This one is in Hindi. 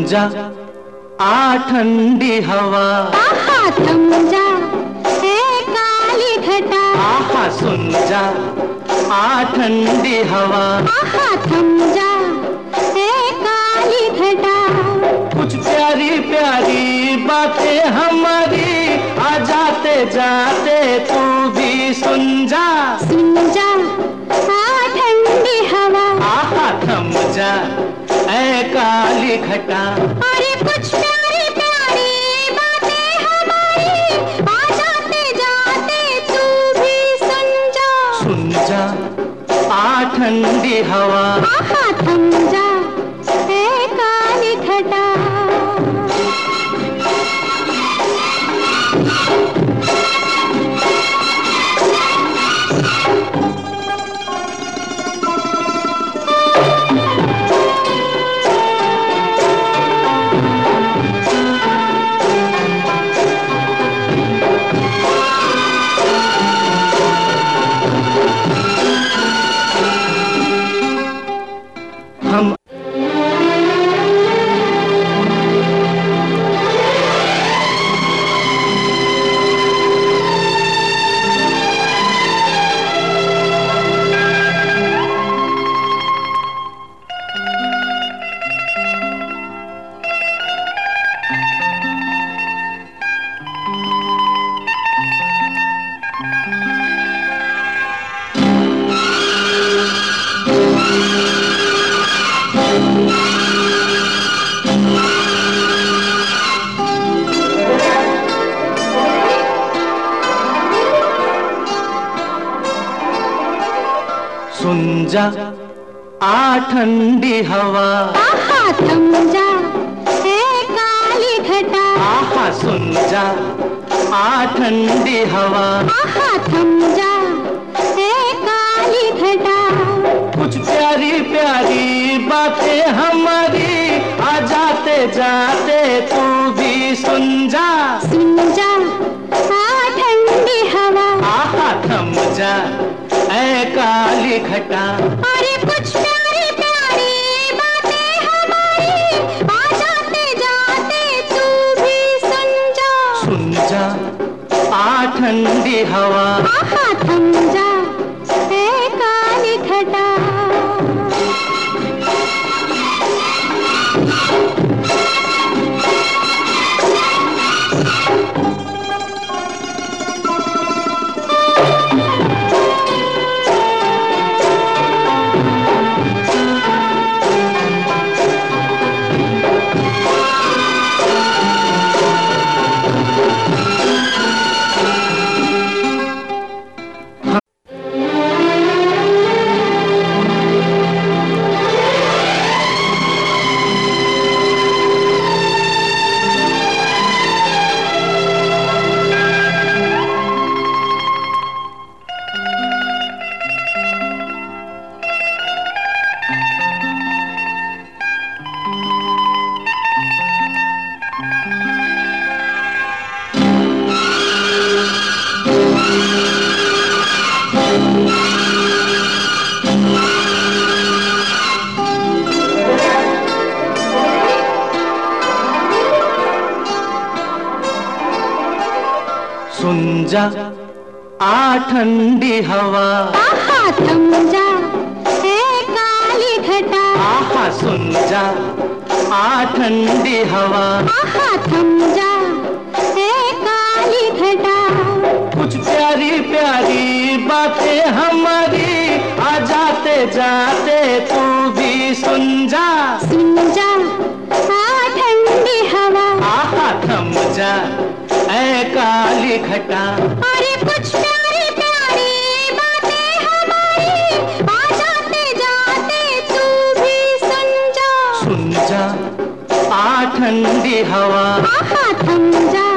जा आ ठंडी हवा, आहा थम जा है काली घटा, आहा सुन जा आ ठंडी हवा, आहा थम जा है काली घटा। कुछ प्यारी प्यारी बातें हमारी आ जाते जाते तू भी सुन जा आ ठंडी हवा, आहा थम जा ऐ काली घटा। अरे कुछ प्यारी प्यारी बातें हमारी आ जाते जाते तू भी सुन जा आ ठंडी हवा, आहा थम जा ऐ काली घटा। हम सुन जा आ ठंडी हवा, आहा थम जा है काली घटा, आहा सुन जा आ ठंडी हवा, आहा थम जा है काली घटा। कुछ प्यारी प्यारी बातें हमारी आ जाते जाते तू भी सुन जा आ ठंडी हवा, आहा थम जा ऐ काली घटा। अरे कुछ प्यारी प्यारी बातें हमारी आ जाते जाते तू भी सुन जा आ ठंडी हवा, आहा थम जा ऐ काली घटा। सुन जा आ ठंडी हवा, आहा थम जा है काली घटा, आहा सुन जा आ ठंडी हवा, आहा थम जा है काली घटा। कुछ प्यारी प्यारी बातें हमारी आ जाते जाते तू भी सुन जा आ ठंडी हवा, आहा थम जा ऐ काली घटा। अरे कुछ प्यारी प्यारी बातें हमारी आ जाते जाते तू भी सुन जा आ ठंडी हवा, आहा थम जा